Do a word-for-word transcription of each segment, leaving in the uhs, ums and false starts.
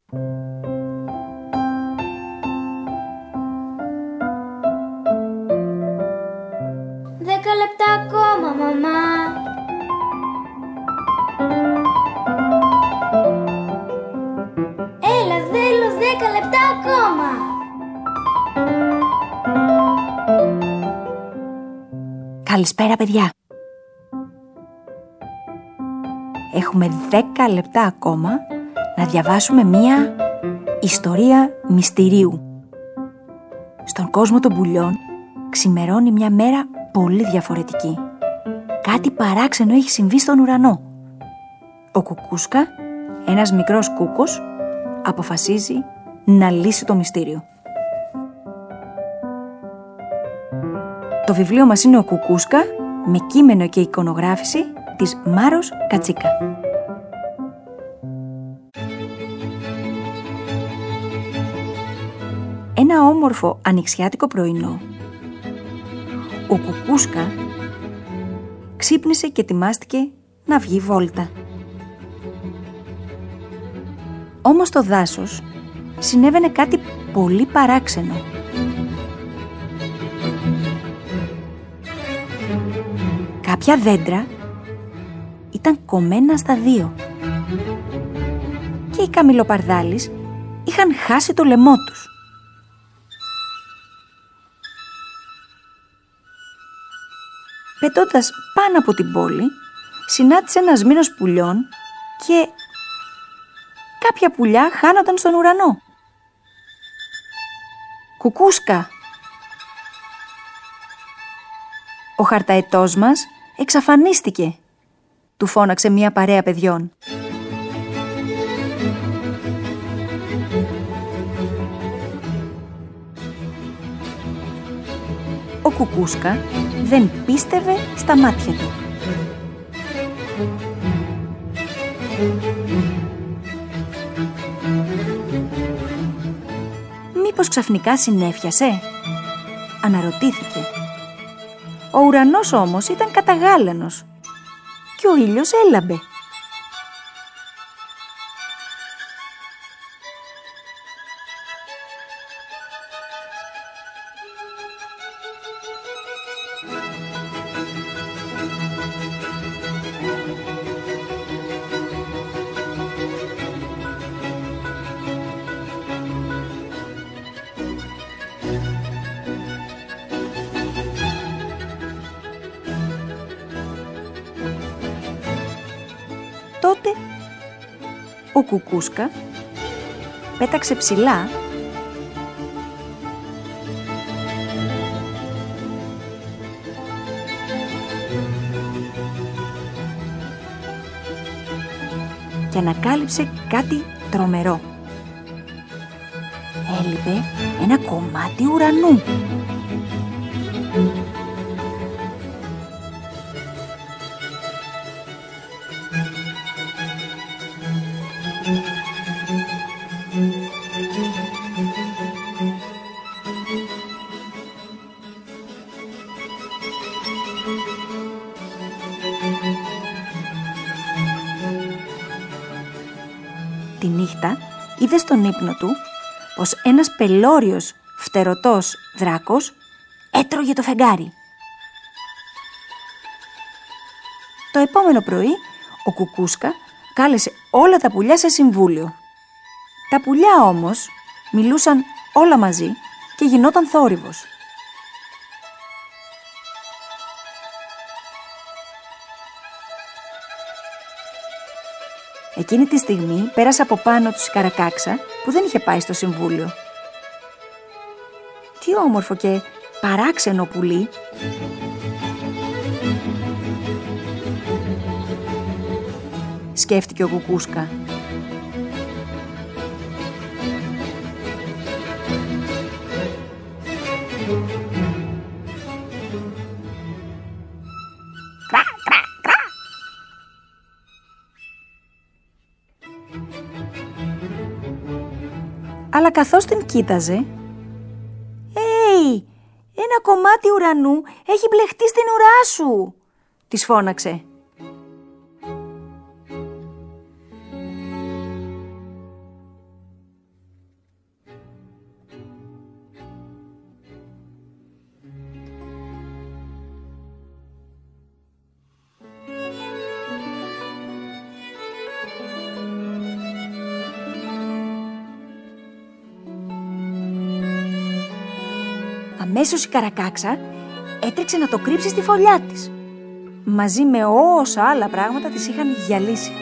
Δέκα λεπτά ακόμα, μαμά. Έλα, θέλω δέκα λεπτά ακόμα. Καλησπέρα, παιδιά. Έχουμε δέκα λεπτά ακόμα να διαβάσουμε μία ιστορία μυστηρίου. Στον κόσμο των πουλιών ξημερώνει μια μέρα πολύ διαφορετική. Κάτι παράξενο έχει συμβεί στον ουρανό. Ο Κουκούσκα, ένας μικρός κούκος, αποφασίζει να λύσει το μυστήριο. Το βιβλίο μας είναι ο Κουκούσκα, με κείμενο και εικονογράφηση της Μάρος Κατσίκα. Ένα όμορφο ανοιξιάτικο πρωινό, ο Κουκούσκα ξύπνησε και ετοιμάστηκε να βγει βόλτα. Όμως στο δάσος συνέβαινε κάτι πολύ παράξενο. Κάποια δέντρα ήταν κομμένα στα δύο και οι καμιλοπαρδάλεις είχαν χάσει το λαιμό τους. Πετώντας πάνω από την πόλη, συνάντησε ένα σμήνος πουλιών και κάποια πουλιά χάνονταν στον ουρανό. «Κουκούσκα!» «Ο χαρταετός μας εξαφανίστηκε», του φώναξε μία παρέα παιδιών. Ο Κουκούσκα δεν πίστευε στα μάτια του. «Μήπως ξαφνικά συνέφιασε?» αναρωτήθηκε. Ο ουρανός όμως ήταν καταγάλανος και ο ήλιος έλαμπε. Τότε ο Κουκούσκα πέταξε ψηλά και ανακάλυψε κάτι τρομερό. Έλειπε ένα κομμάτι ουρανού. Τη νύχτα είδε στον ύπνο του πως ένας πελώριος φτερωτός δράκος έτρωγε το φεγγάρι. Το επόμενο πρωί ο Κουκούσκα κάλεσε όλα τα πουλιά σε συμβούλιο. Τα πουλιά όμως μιλούσαν όλα μαζί και γινόταν θόρυβος. Εκείνη τη στιγμή πέρασε από πάνω τους η Καρακάξα που δεν είχε πάει στο συμβούλιο. Τι όμορφο και παράξενο πουλί! Σκέφτηκε ο Κουκούσκα. Αλλά καθώς την κοίταζε, «Έι, ένα κομμάτι ουρανού έχει μπλεχτεί στην ουρά σου», της φώναξε. Αμέσως η Καρακάξα έτρεξε να το κρύψει στη φωλιά της, μαζί με όσα άλλα πράγματα της είχαν γυαλίσει.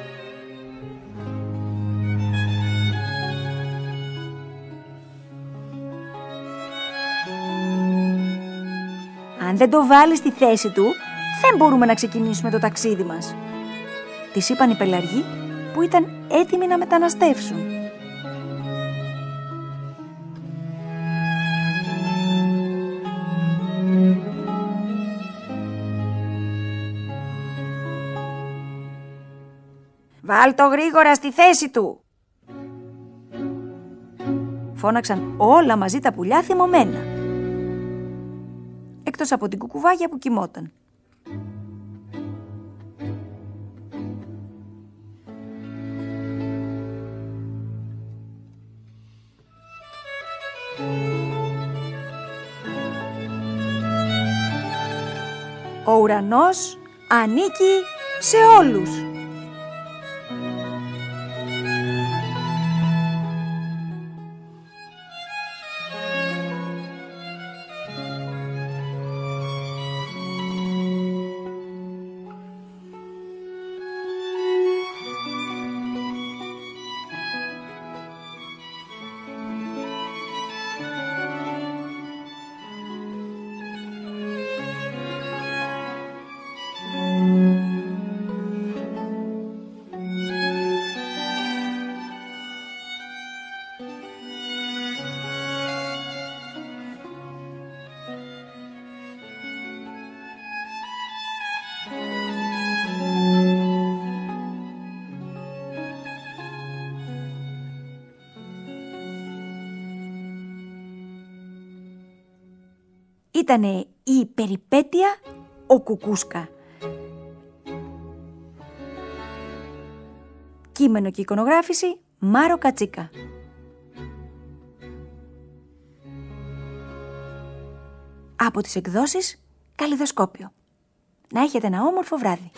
«Αν δεν το βάλεις στη θέση του, δεν μπορούμε να ξεκινήσουμε το ταξίδι μας», της είπαν οι πελαργοί που ήταν έτοιμοι να μεταναστεύσουν. «Βάλ' το γρήγορα στη θέση του», φώναξαν όλα μαζί τα πουλιά θυμωμένα, εκτός από την κουκουβάγια που κοιμόταν. Ο ουρανός ανήκει σε όλους. Ήτανε η περιπέτεια ο Κουκούσκα. Κείμενο και εικονογράφηση Μάρο Κατσίκα. Από τις εκδόσεις Καλλιδοσκόπιο. Να έχετε ένα όμορφο βράδυ.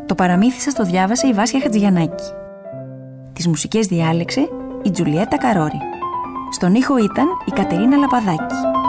Το παραμύθι σας το διάβασε η Βάσια Χατζηγιαννάκη. Τις μουσικές διάλεξε η Τζουλιέτα Καρόρη. Στον ήχο ήταν η Κατερίνα Λαπαδάκη.